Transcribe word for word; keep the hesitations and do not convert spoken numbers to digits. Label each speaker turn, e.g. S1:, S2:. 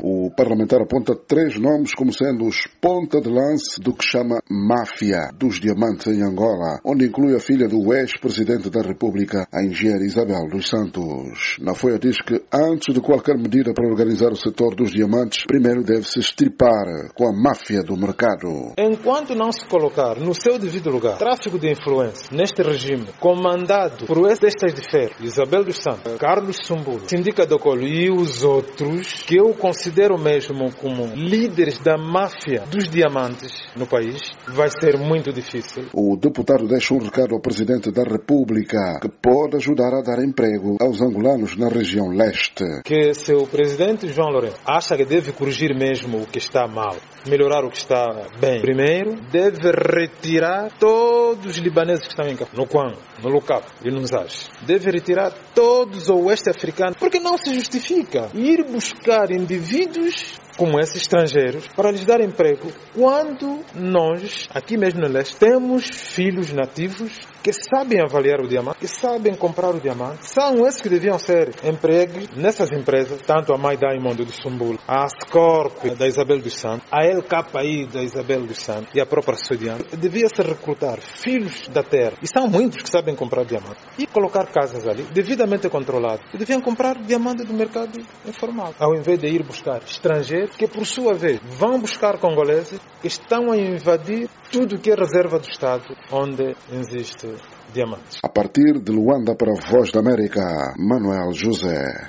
S1: O parlamentar aponta três nomes como sendo os ponta de lance do que chama máfia dos diamantes em Angola, onde inclui a filha do ex-presidente da República, a engenheira Isabel dos Santos. Na Folha diz que antes de qualquer medida para organizar o setor dos diamantes, primeiro deve-se estripar com a máfia do mercado.
S2: Enquanto não se colocar no seu devido lugar tráfico de influência neste regime, comandado por estes de ferro, Isabel dos Santos, Carlos Sumbulo, Sindica do Colo e os outros, que eu considero mesmo como líderes da máfia dos diamantes no país, vai ser muito difícil.
S1: O deputado deixa um recado ao Presidente da República que pode ajudar a dar emprego aos angolanos na região leste.
S2: Que se o Presidente João Lourenço acha que deve corrigir mesmo o que está mal, melhorar o que está bem, primeiro deve retirar todos os libaneses que estão em no Quan, no Lucap e no Zaz. Deve retirar todos o oeste africano, porque não se justifica ir buscar indivíduos como esses estrangeiros para lhes dar emprego quando nós, aqui mesmo no leste, temos filhos nativos que sabem avaliar o diamante, que sabem comprar o diamante. São esses que deviam ser empregos nessas empresas, tanto a Mai Diamond do Sumbulo, a Ascorp da Isabel dos Santos, a L K I da Isabel dos Santos e a própria Sudiana. Devia-se recrutar filhos da terra, e são muitos que sabem comprar diamante, e colocar casas ali, devidamente controladas, e deviam comprar diamante do mercado informal, ao invés de ir buscar estrangeiros, que por sua vez vão buscar congoleses que estão a invadir tudo que é reserva do Estado onde existe diamantes.
S1: A partir de Luanda para a Voz da América, Manuel José.